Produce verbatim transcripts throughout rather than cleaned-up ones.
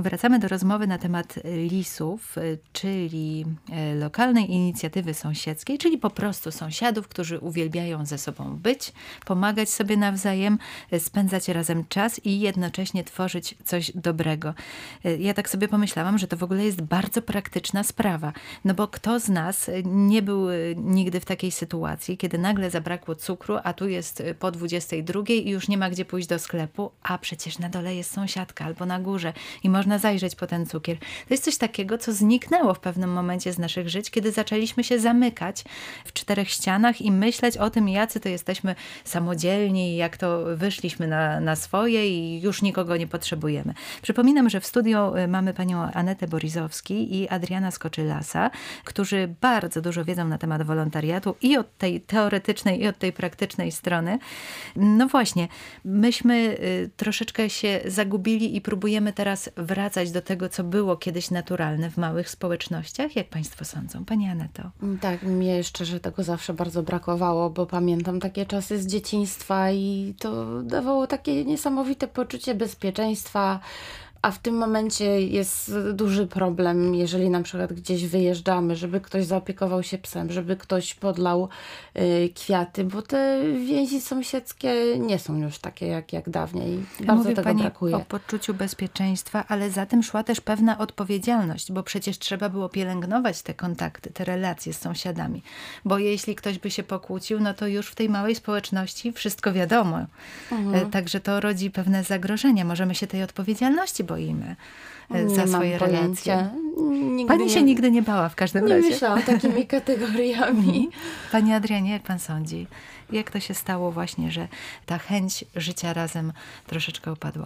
Wracamy do rozmowy na temat lisów, czyli lokalnej inicjatywy sąsiedzkiej, czyli po prostu sąsiadów, którzy uwielbiają ze sobą być, pomagać sobie nawzajem, spędzać razem czas i jednocześnie tworzyć coś dobrego. Ja tak sobie pomyślałam, że to w ogóle jest bardzo praktyczna sprawa, no bo kto z nas nie był nigdy w takiej sytuacji, kiedy nagle zabrakło cukru, a tu jest po dwudziestej drugiej i już nie ma gdzie pójść do sklepu, a przecież na dole jest sąsiadka albo na górze i można zajrzeć po ten cukier. To jest coś takiego, co zniknęło w pewnym momencie z naszych żyć, kiedy zaczęliśmy się zamykać w czterech ścianach i myśleć o tym, jacy to jesteśmy samodzielni, jak to wyszliśmy na, na swoje i już nikogo nie potrzebujemy. Przypominam, że w studiu mamy panią Anetę Borizowski i Adriana Skoczylasa, którzy bardzo dużo wiedzą na temat wolontariatu i od tej teoretycznej, i od tej praktycznej strony. No właśnie, myśmy troszeczkę się zagubili i próbujemy teraz wracać do tego, co było kiedyś naturalne w małych społecznościach. Jak państwo sądzą? Pani Aneto? Tak, mnie szczerze tego zawsze bardzo brakowało, bo pamiętam takie czasy z dzieciństwa i to dawało takie niesamowite poczucie bezpieczeństwa. A w tym momencie jest duży problem, jeżeli na przykład gdzieś wyjeżdżamy, żeby ktoś zaopiekował się psem, żeby ktoś podlał y, kwiaty, bo te więzi sąsiedzkie nie są już takie jak, jak dawniej. Bardzo Mówi tego pani brakuje. O poczuciu bezpieczeństwa, ale za tym szła też pewna odpowiedzialność, bo przecież trzeba było pielęgnować te kontakty, te relacje z sąsiadami. Bo jeśli ktoś by się pokłócił, no to już w tej małej społeczności wszystko wiadomo. Mhm. Także to rodzi pewne zagrożenia. Możemy się tej odpowiedzialności boimy za nie swoje mam relacje. Nigdy Pani nie, się nigdy nie bała w każdym nie razie. Nie myślałam takimi kategoriami. Pani Adrianie, jak pan sądzi? Jak to się stało właśnie, że ta chęć życia razem troszeczkę opadła?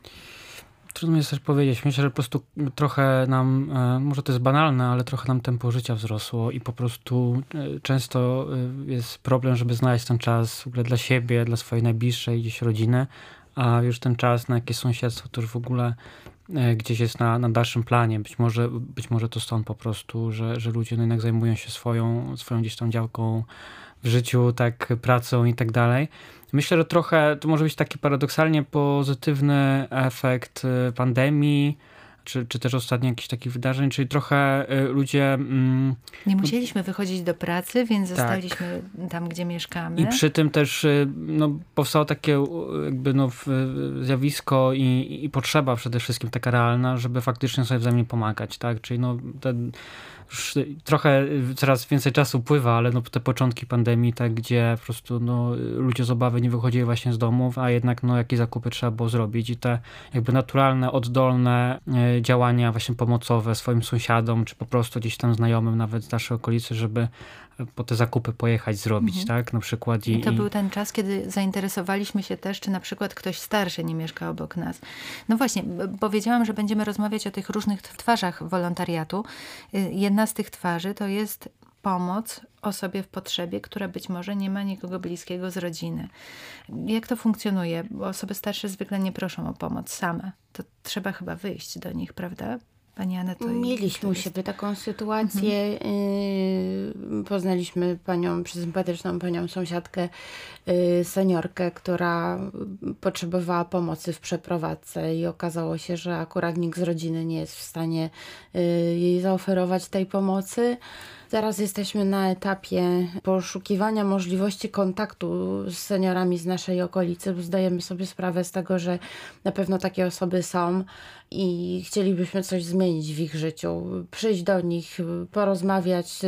Trudno mi jest też powiedzieć. Myślę, że po prostu trochę nam, może to jest banalne, ale trochę nam tempo życia wzrosło i po prostu często jest problem, żeby znaleźć ten czas w ogóle dla siebie, dla swojej najbliższej gdzieś rodziny, a już ten czas na jakieś sąsiedztwo to już w ogóle gdzieś jest na, na dalszym planie. Być może, być może to stąd po prostu, że, że ludzie no jednak zajmują się swoją, swoją gdzieś tam działką w życiu, tak, pracą i tak dalej. Myślę, że trochę to może być taki paradoksalnie pozytywny efekt pandemii, czy, czy też ostatnich jakichś takich wydarzeń, czyli trochę ludzie... Mm, nie musieliśmy wychodzić do pracy, więc tak. Zostaliśmy tam, gdzie mieszkamy. I przy tym też no, powstało takie jakby no, zjawisko i, i potrzeba przede wszystkim taka realna, żeby faktycznie sobie wzajemnie pomagać, tak? Czyli no ten, już trochę coraz więcej czasu upływa, ale no, te początki pandemii, tak, gdzie po prostu no, ludzie z obawy nie wychodzili właśnie z domów, a jednak no, jakie zakupy trzeba było zrobić i te jakby naturalne, oddolne e, działania właśnie pomocowe swoim sąsiadom, czy po prostu gdzieś tam znajomym nawet z naszej okolicy, żeby po te zakupy pojechać, zrobić, mhm. tak, na przykład. I, I to i... był ten czas, kiedy zainteresowaliśmy się też, czy na przykład ktoś starszy nie mieszka obok nas. No właśnie, powiedziałam, że będziemy rozmawiać o tych różnych twarzach wolontariatu. Jedna z tych twarzy to jest pomoc osobie w potrzebie, która być może nie ma nikogo bliskiego z rodziny. Jak to funkcjonuje? Bo osoby starsze zwykle nie proszą o pomoc same. To trzeba chyba wyjść do nich, prawda? Pani Aneto, mieliśmy u siebie taką sytuację. Mhm. Poznaliśmy panią, przysympatyczną panią sąsiadkę, seniorkę, która potrzebowała pomocy w przeprowadzce i okazało się, że akurat nikt z rodziny nie jest w stanie jej zaoferować tej pomocy. Teraz jesteśmy na etapie poszukiwania możliwości kontaktu z seniorami z naszej okolicy, bo zdajemy sobie sprawę z tego, że na pewno takie osoby są i chcielibyśmy coś zmienić w ich życiu. Przyjść do nich, porozmawiać,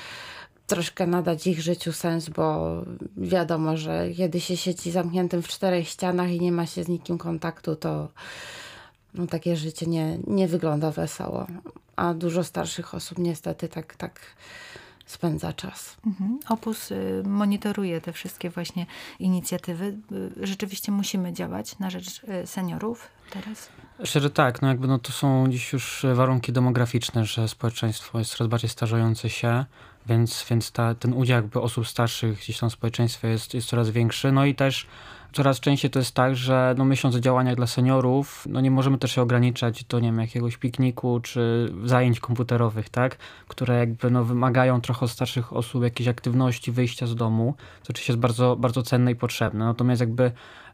troszkę nadać ich życiu sens, bo wiadomo, że kiedy się siedzi zamkniętym w czterech ścianach i nie ma się z nikim kontaktu, to no, takie życie nie, nie wygląda wesoło. A dużo starszych osób niestety tak, tak spędza czas. Mhm. Opus monitoruje te wszystkie właśnie inicjatywy. Rzeczywiście musimy działać na rzecz seniorów teraz? Myślę, że tak. No jakby no to są dziś już warunki demograficzne, że społeczeństwo jest coraz bardziej starzejące się, więc, więc ta, ten udział jakby osób starszych gdzieś tam w społeczeństwie jest, jest coraz większy. No i też coraz częściej to jest tak, że no myśląc o działaniach dla seniorów, no nie możemy też się ograniczać do, nie wiem, jakiegoś pikniku czy zajęć komputerowych, tak, które jakby no wymagają trochę od starszych osób jakiejś aktywności, wyjścia z domu, co oczywiście jest bardzo, bardzo cenne i potrzebne. Natomiast jakby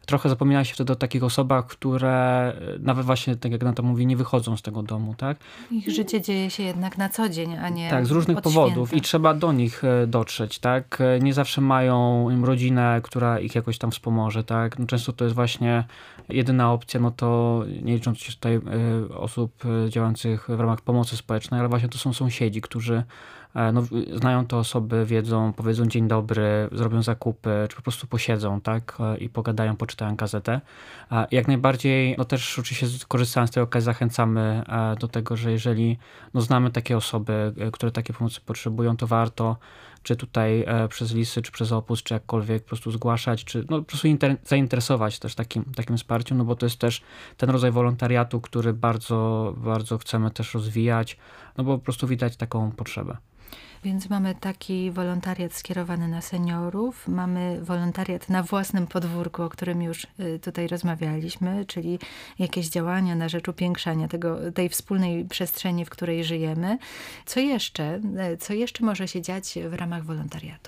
trochę zapomina się wtedy o takich osobach, które nawet właśnie, tak jak Nata mówi, nie wychodzą z tego domu, tak? Ich życie dzieje się jednak na co dzień, a nie Tak, z różnych od powodów święta. i trzeba do nich dotrzeć, tak? Nie zawsze mają im rodzinę, która ich jakoś tam wspomoże, tak? No często to jest właśnie jedyna opcja, no to nie licząc się tutaj osób działających w ramach pomocy społecznej, ale właśnie to są sąsiedzi, którzy no, znają te osoby, wiedzą, powiedzą dzień dobry, zrobią zakupy, czy po prostu posiedzą, tak, i pogadają, poczytają gazetę. Jak najbardziej, no też oczywiście korzystając z tej okazji zachęcamy do tego, że jeżeli no, znamy takie osoby, które takiej pomocy potrzebują, to warto czy tutaj przez Lisy, czy przez Opus, czy jakkolwiek po prostu zgłaszać, czy no, po prostu inter- zainteresować też takim, takim wsparciem, no bo to jest też ten rodzaj wolontariatu, który bardzo, bardzo chcemy też rozwijać, no bo po prostu widać taką potrzebę. Więc mamy taki wolontariat skierowany na seniorów, mamy wolontariat na własnym podwórku, o którym już tutaj rozmawialiśmy, czyli jakieś działania na rzecz upiększania tego, tej wspólnej przestrzeni, w której żyjemy. Co jeszcze? Co jeszcze może się dziać w ramach wolontariatu?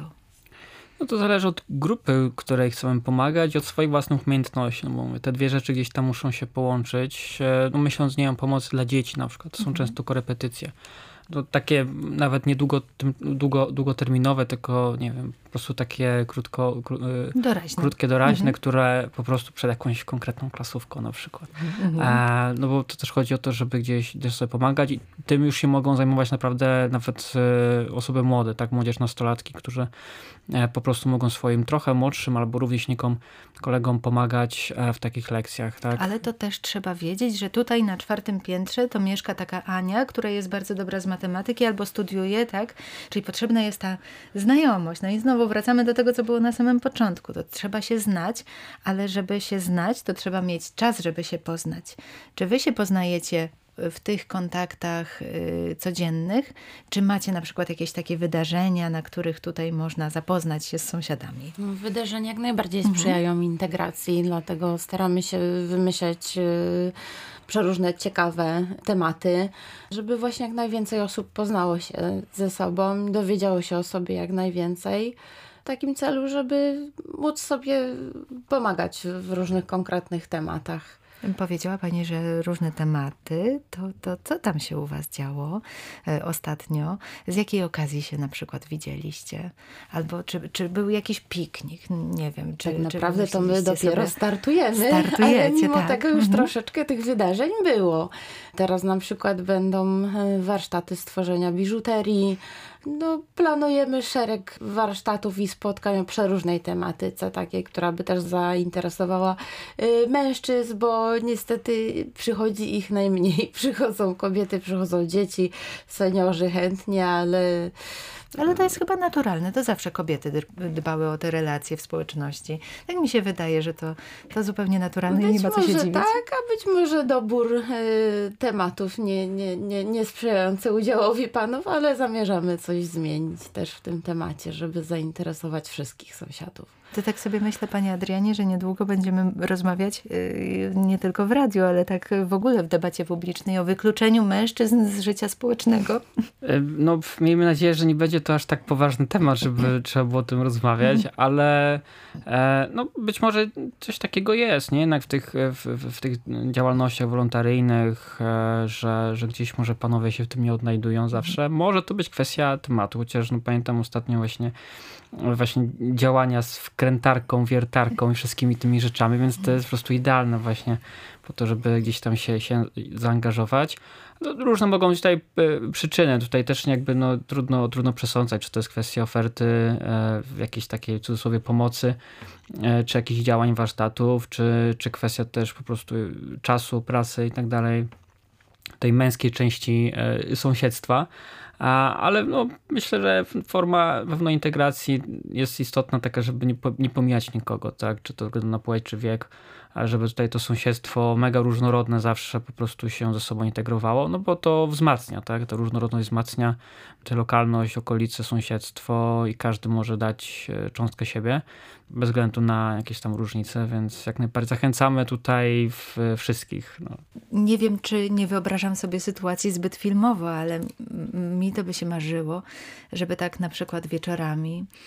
No to zależy od grupy, której chcemy pomagać i od swoich własnych umiejętności. No bo te dwie rzeczy gdzieś tam muszą się połączyć. No myśląc, nie wiem, pomoc dla dzieci na przykład. To są mhm. często korepetycje. To takie nawet nie długo, długo, długoterminowe, tylko nie wiem, po prostu takie krótko, kró, doraźne. krótkie, doraźne, mhm. które po prostu przed jakąś konkretną klasówką na przykład. Mhm. E, no bo to też chodzi o to, żeby gdzieś, gdzieś sobie pomagać i tym już się mogą zajmować naprawdę nawet e, osoby młode, tak, młodzież, nastolatki, którzy e, po prostu mogą swoim trochę młodszym albo rówieśnikom, kolegom pomagać e, w takich lekcjach, tak. Ale to też trzeba wiedzieć, że tutaj na czwartym piętrze to mieszka taka Ania, która jest bardzo dobra z matematyki albo studiuje, tak? Czyli potrzebna jest ta znajomość. No i znowu wracamy do tego, co było na samym początku. To trzeba się znać, ale żeby się znać, to trzeba mieć czas, żeby się poznać. Czy wy się poznajecie w tych kontaktach y, codziennych? Czy macie na przykład jakieś takie wydarzenia, na których tutaj można zapoznać się z sąsiadami? Wydarzenia jak najbardziej sprzyjają mhm. integracji, dlatego staramy się wymyślać y, przeróżne ciekawe tematy, żeby właśnie jak najwięcej osób poznało się ze sobą, dowiedziało się o sobie jak najwięcej. W takim celu, żeby móc sobie pomagać w różnych konkretnych tematach. Powiedziała pani, że różne tematy. To, to co tam się u was działo e, ostatnio? Z jakiej okazji się na przykład widzieliście? Albo czy, czy był jakiś piknik? Nie wiem. Czy, tak czy naprawdę to my dopiero startujemy. Startujecie, ale mimo tak. tego już mhm. troszeczkę tych wydarzeń było. Teraz na przykład będą warsztaty stworzenia biżuterii. No, planujemy szereg warsztatów i spotkań o przeróżnej tematyce, takiej, która by też zainteresowała y, mężczyzn, bo niestety przychodzi ich najmniej. Przychodzą kobiety, przychodzą dzieci, seniorzy chętnie, ale... Ale to jest chyba naturalne. To zawsze kobiety dbały o te relacje w społeczności. Tak mi się wydaje, że to, to zupełnie naturalne i nie ma co się dziwić. Tak, a być może dobór y, tematów nie, nie, nie, nie sprzyjający udziałowi panów, ale zamierzamy coś zmienić też w tym temacie, żeby zainteresować wszystkich sąsiadów. To tak sobie myślę, panie Adrianie, że niedługo będziemy rozmawiać yy, nie tylko w radiu, ale tak w ogóle w debacie publicznej o wykluczeniu mężczyzn z życia społecznego. No, miejmy nadzieję, że nie będzie to aż tak poważny temat, żeby trzeba było o tym rozmawiać, ale e, no, być może coś takiego jest, nie? Jednak w tych, w, w tych działalnościach wolontaryjnych, e, że, że gdzieś może panowie się w tym nie odnajdują zawsze. Może to być kwestia tematu, chociaż no, pamiętam ostatnio właśnie właśnie działania z wkrętarką, wiertarką i wszystkimi tymi rzeczami, więc to jest po prostu idealne właśnie po to, żeby gdzieś tam się, się zaangażować. No, różne mogą być tutaj przyczyny. Tutaj też jakby no, trudno, trudno przesądzać, czy to jest kwestia oferty e, jakiejś takiej w cudzysłowie pomocy, e, czy jakichś działań, warsztatów, czy, czy kwestia też po prostu czasu, pracy i tak dalej, tej męskiej części e, sąsiedztwa. A, ale no, myślę, że forma wewnąintegracji jest istotna taka, żeby nie, po, nie pomijać nikogo, tak? Czy to względu na płeć, czy wiek, ale żeby tutaj to sąsiedztwo mega różnorodne zawsze po prostu się ze sobą integrowało, no bo to wzmacnia, tak? Ta różnorodność wzmacnia tę lokalność, okolice, sąsiedztwo i każdy może dać cząstkę siebie, bez względu na jakieś tam różnice, więc jak najbardziej zachęcamy tutaj w, wszystkich. No. Nie wiem, czy nie wyobrażam sobie sytuacji zbyt filmowo, ale mi to by się marzyło, żeby tak na przykład wieczorami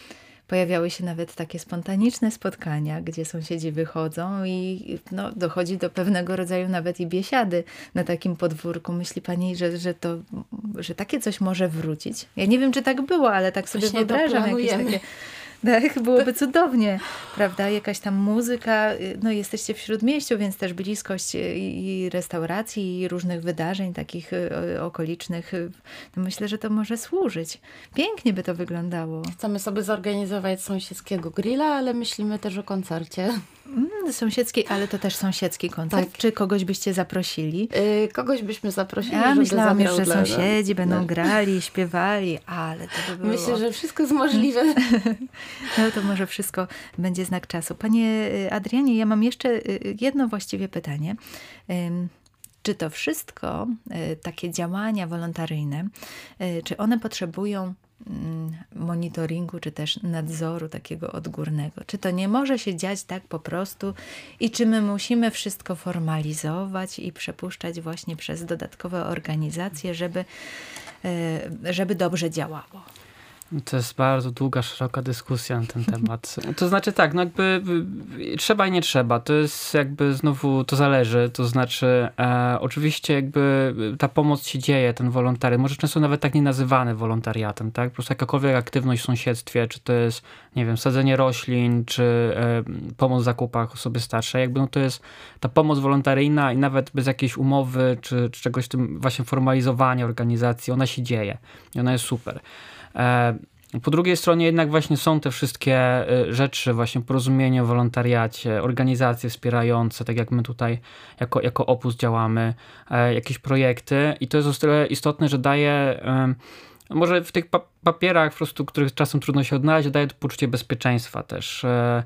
Pojawiały się nawet takie spontaniczne spotkania, gdzie sąsiedzi wychodzą i no, dochodzi do pewnego rodzaju nawet i biesiady na takim podwórku. Myśli pani, że, że, to, że takie coś może wrócić? Ja nie wiem, czy tak było, ale tak sobie Właśnie wyobrażam jakieś takie... Tak, byłoby cudownie, prawda? Jakaś tam muzyka, no jesteście w Śródmieściu, więc też bliskość i restauracji, i różnych wydarzeń takich okolicznych. No myślę, że to może służyć. Pięknie by to wyglądało. Chcemy sobie zorganizować sąsiedzkiego grilla, ale myślimy też o koncercie. Mm, sąsiedzki, ale to też sąsiedzki koncert. Tak. Czy kogoś byście zaprosili? Yy, kogoś byśmy zaprosili, Ja żeby myślałam już, że dla... sąsiedzi będą no. grali, śpiewali, ale to by było... Myślę, że wszystko jest możliwe. No to może wszystko będzie znak czasu. Panie Adrianie, ja mam jeszcze jedno właściwie pytanie. Czy to wszystko, takie działania wolontaryjne, czy one potrzebują monitoringu, czy też nadzoru takiego odgórnego? Czy to nie może się dziać tak po prostu i czy my musimy wszystko formalizować i przepuszczać właśnie przez dodatkowe organizacje, żeby, żeby dobrze działało? To jest bardzo długa, szeroka dyskusja na ten temat. To znaczy tak, no jakby trzeba i nie trzeba. To jest jakby znowu, to zależy. To znaczy e, oczywiście jakby ta pomoc się dzieje, ten wolontariat. Może często nawet tak nie nazywany wolontariatem, tak? Po prostu jakakolwiek aktywność w sąsiedztwie, czy to jest, nie wiem, sadzenie roślin, czy e, pomoc w zakupach osoby starszej. Jakby no to jest ta pomoc wolontaryjna i nawet bez jakiejś umowy, czy, czy czegoś tym właśnie formalizowania organizacji, ona się dzieje. I ona jest super. Po drugiej stronie jednak właśnie są te wszystkie rzeczy, właśnie porozumienie o wolontariacie, organizacje wspierające, tak jak my tutaj jako, jako Opus działamy, jakieś projekty i to jest o tyle istotne, że daje, może w tych papierach po prostu, których czasem trudno się odnaleźć, daje to poczucie bezpieczeństwa też.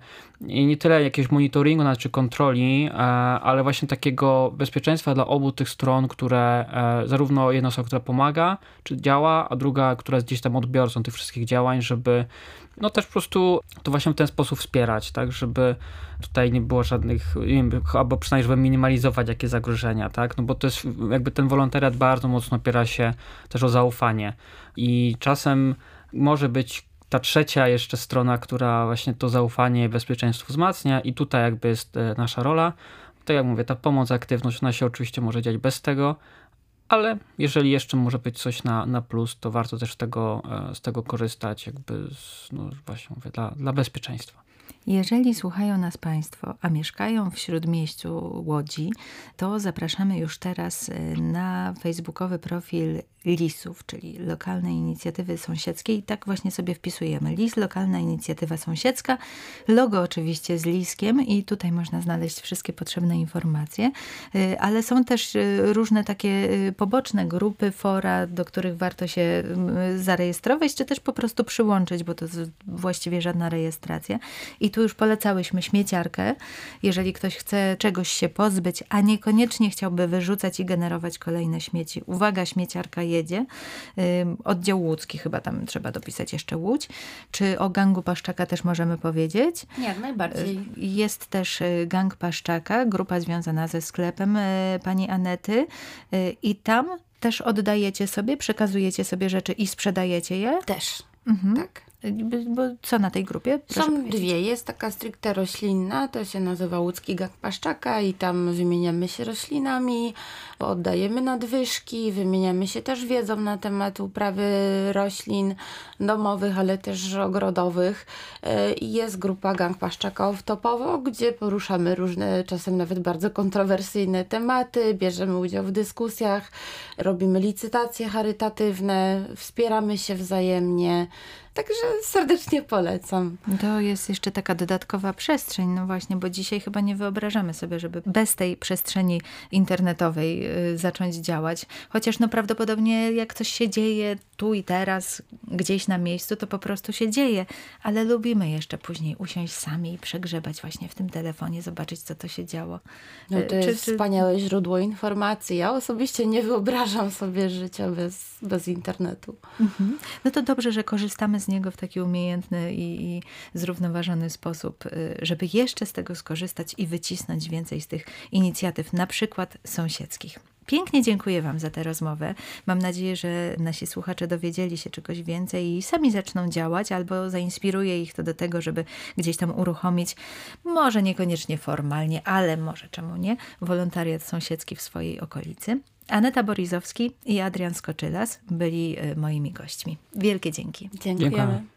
I nie tyle jakiegoś monitoringu, czy kontroli, ale właśnie takiego bezpieczeństwa dla obu tych stron, które zarówno jedna osoba, która pomaga, czy działa, a druga, która jest gdzieś tam odbiorcą tych wszystkich działań, żeby no też po prostu to właśnie w ten sposób wspierać, tak, żeby tutaj nie było żadnych, nie wiem, albo przynajmniej, żeby minimalizować jakie zagrożenia, tak, no bo to jest jakby ten wolontariat bardzo mocno opiera się też o zaufanie i czasem może być ta trzecia jeszcze strona, która właśnie to zaufanie i bezpieczeństwo wzmacnia i tutaj jakby jest nasza rola. Tak jak mówię, ta pomoc, aktywność, ona się oczywiście może dziać bez tego, ale jeżeli jeszcze może być coś na, na plus, to warto też z tego, z tego korzystać jakby z, no właśnie mówię, dla, dla bezpieczeństwa. Jeżeli słuchają nas Państwo, a mieszkają w Śródmieściu Łodzi, to zapraszamy już teraz na facebookowy profil LIS-ów, czyli Lokalnej Inicjatywy Sąsiedzkiej. I tak właśnie sobie wpisujemy. L I S, Lokalna Inicjatywa Sąsiedzka. Logo oczywiście z liskiem i tutaj można znaleźć wszystkie potrzebne informacje. Ale są też różne takie poboczne grupy, fora, do których warto się zarejestrować, czy też po prostu przyłączyć, bo to jest właściwie żadna rejestracja. I tu już polecałyśmy śmieciarkę. Jeżeli ktoś chce czegoś się pozbyć, a niekoniecznie chciałby wyrzucać i generować kolejne śmieci. Uwaga, śmieciarka jedzie. Oddział łódzki, chyba tam trzeba dopisać jeszcze Łódź. Czy o gangu Paszczaka też możemy powiedzieć? Jak najbardziej. Jest też gang Paszczaka, grupa związana ze sklepem pani Anety i tam też oddajecie sobie, przekazujecie sobie rzeczy i sprzedajecie je? Też, mhm. tak. Bo co na tej grupie? Proszę Są powiedzieć. dwie. Jest taka stricte roślinna, to się nazywa Łódzki Gang Paszczaka i tam wymieniamy się roślinami, oddajemy nadwyżki, wymieniamy się też wiedzą na temat uprawy roślin domowych, ale też ogrodowych. I jest grupa Gang Paszczaka off-topowo, gdzie poruszamy różne, czasem nawet bardzo kontrowersyjne tematy, bierzemy udział w dyskusjach, robimy licytacje charytatywne, wspieramy się wzajemnie. Także serdecznie polecam. To jest jeszcze taka dodatkowa przestrzeń, no właśnie, bo dzisiaj chyba nie wyobrażamy sobie, żeby bez tej przestrzeni internetowej y, zacząć działać. Chociaż no prawdopodobnie jak coś się dzieje tu i teraz, gdzieś na miejscu, to po prostu się dzieje. Ale lubimy jeszcze później usiąść sami i przegrzebać właśnie w tym telefonie, zobaczyć, co to się działo. No to jest czy, czy... wspaniałe źródło informacji. Ja osobiście nie wyobrażam sobie życia bez, bez internetu. Mhm. No to dobrze, że korzystamy z niego w taki umiejętny i, i zrównoważony sposób, żeby jeszcze z tego skorzystać i wycisnąć więcej z tych inicjatyw, na przykład sąsiedzkich. Pięknie dziękuję wam za tę rozmowę. Mam nadzieję, że nasi słuchacze dowiedzieli się czegoś więcej i sami zaczną działać, albo zainspiruje ich to do tego, żeby gdzieś tam uruchomić, może niekoniecznie formalnie, ale może czemu nie, wolontariat sąsiedzki w swojej okolicy. Aneta Borizowski i Adrian Skoczylas byli moimi gośćmi. Wielkie dzięki. Dziękujemy. Dziękujemy.